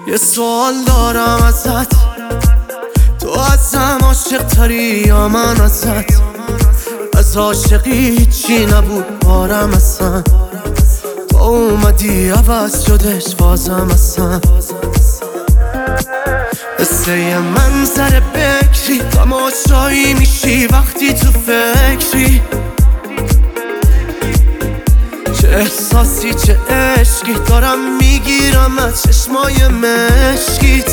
یه سوال دارم ازت، تو ازم عاشق تری یا من ازت؟ از عاشقی هیچی نبود بارم اصلا، تو اومدی عوض شدش بازم اصلا. قصه یه منظر بکری، تماشایی میشی وقتی تو فکری. چه احساسی چه عشقی دارم میگیرم از چشمای مشکیت.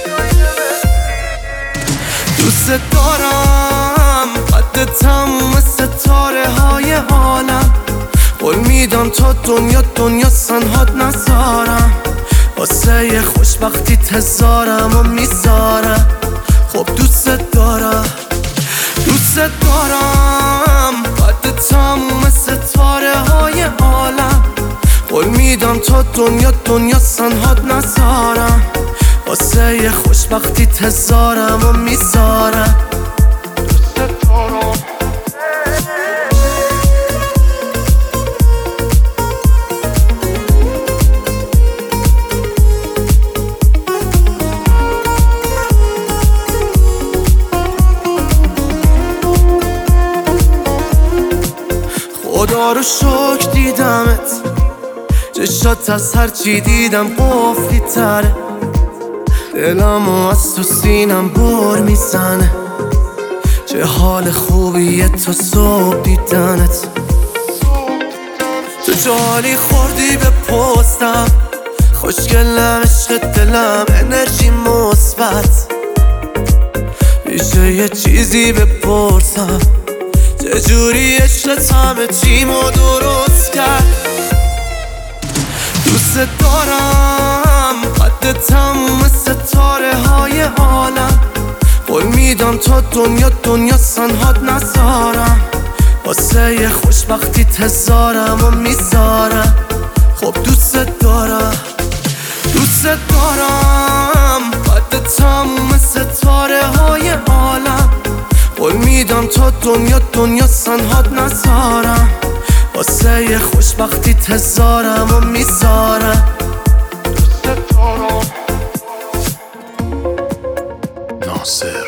دوست دارم قد تموم ستاره های عالم، قول میدم تا دنیا سنهات نذارم. واسه یه خوشبختی تزارم و میذارم. خب دوست دارم قد تموم ستاره های عالم، قول میدم تا دنیا سنهات نذارم. واسه یه خوشبختی تزارم و میذارم. خدا رو شکر دیدمت، چشات از هرچی دیدم قفلی تره. دلمو از تو سینم بر میزنه، چه حال خوبیه تا صبح دیدنت. تو جالی خوردی به پستم، خوشگلم عشق دلم انرژی مثبت. میشه یه چیزی بپرسم، چجوری عشقت همه چیمو درست کرد؟ دوست دارم قد تموم ستاره های عالم، قول میدم تا دنیا سنهات نذارم. واسه یه خوشبختی تزارم و میذارم. خب دوست دارم قد تموم ستاره های عالم، قول میدم تا دنیا سنهات نذارم. واسه یه خوشبختی تزارم و میذارم. ناصر